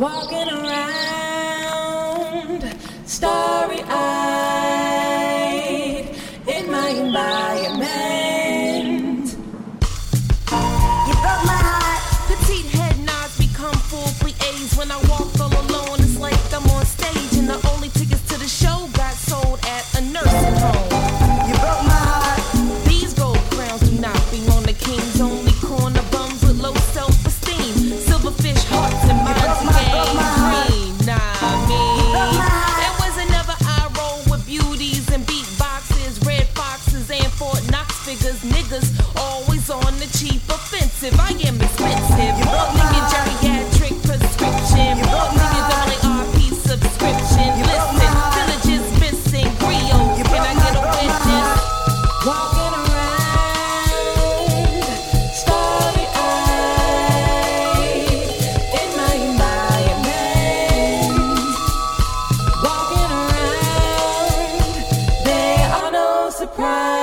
Walking around, starry-eyed in my environment. You broke my heart. Petite head nods become full plies. When I walk all alone, it's like I'm on stage. And the only tickets to the show got sold at a nursing home. You broke my heart. These gold crowns do not belong to kings. Only corner bums with low self-esteem. Silverfish hearts and minds and gangrene. Nah, me. It wasn't never I roll with beauties and beatboxes, red foxes and Fort Knox figures. Niggas always on the cheap offensive. I am expensive. More nigga geriatric prescription. More niggas on the RP subscription. Listen, villages missing griot. Can I get a witness? Walking around, starry-eyed in my environment. Walking around, there are no surprises.